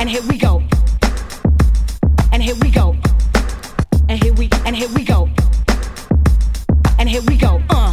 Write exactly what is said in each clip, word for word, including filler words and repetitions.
here we go. And here we go. And here we, and here we go. And here we go. Uh.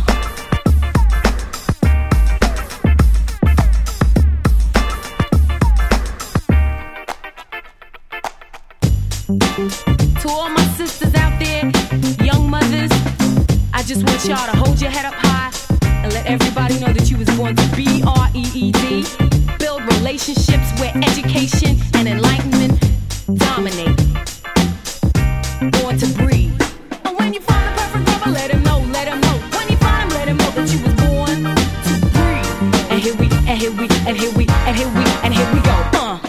To all my sisters out there, young mothers, I just want y'all to hold your head up high and let everybody know that you was born to B R E E D. Build relationships where education and enlightenment dominate. Born to breathe. And when you find the perfect lover, let him know, let him know. When you find him, let him know that you was born to breathe. And here we, and here we, and here we, and here we, and here we go. Uh.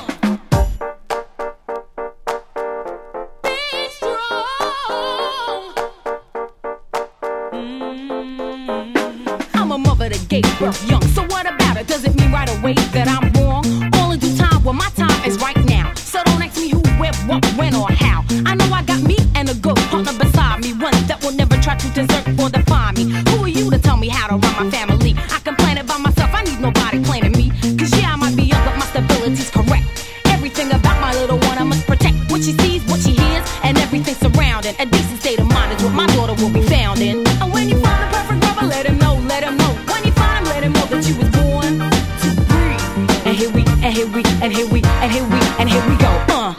Gave birth young, so what about it? Does it mean right away that I'm wrong? All in due time, well my time is right now. So don't ask me who, where, what, when, or how. I know I got me and a good partner beside me, one that will never try to desert or defy me. Who are you to tell me how to run my family? I can plan it by myself, I need nobody planning me. Cause yeah, I might be young, but my stability's correct. Everything about my little one I must protect. What she sees, what she hears, and everything surrounding. A decent state of mind is what my daughter will be found in. And when you find the perfect lover, let him know, let him know. That you was born to breathe. And here we, and here we, and here we, and here we, and here we go. Uh.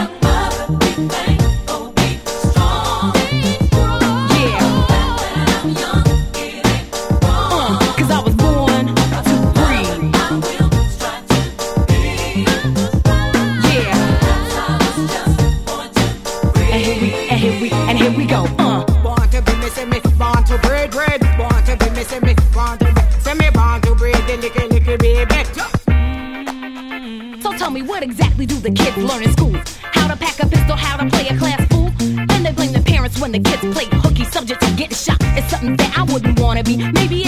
Tell me, what exactly do the kids learn in school? How to pack a pistol, how to play a class fool? Then they blame the parents when the kids play hooky, subject to getting shot. It's something that I wouldn't wanna be. Maybe